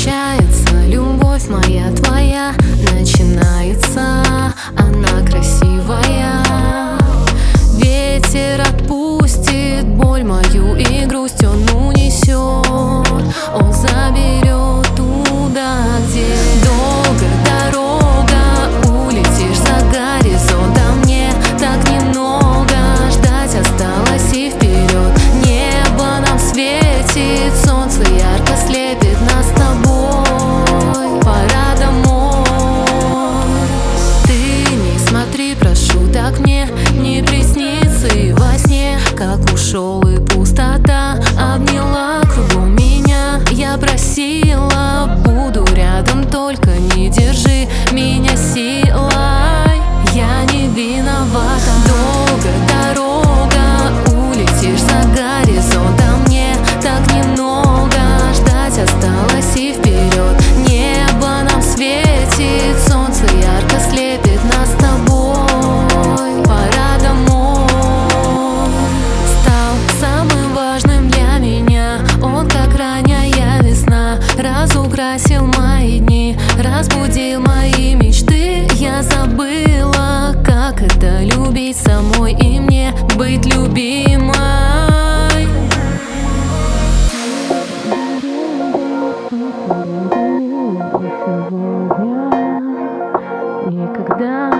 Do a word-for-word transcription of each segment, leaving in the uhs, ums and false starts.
Прощается любовь моя, твоя, начинается она красивая. Ветер отпустит боль мою и грусть он унесет, он заберет туда, где долгая дорога, улетишь за горизонт, а мне так немного ждать осталось и вперед. Небо нам светит, солнце ярко слепит нас с тобой, пора домой. Ты не смотри, прошу, так мне не приснится и во сне, как ушел и пустота обняла кругом меня. Я просила, буду рядом, только не держи меня силой, я не виновата. Долгая дорога, улетишь за горизонт, а мне так немного ждать осталось и вперед. Небо нам светит, солнце ярко слепит нас с тобой, пора домой. Стал самым важным для меня он, как ранняя весна, разукрасил мои дни, разбудил мои мечты. Я забыла, как это любить самой и мне быть любимой. Никогда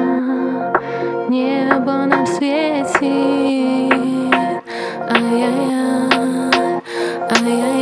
небо нам светит, ай-яй-яй, ай-яй-яй.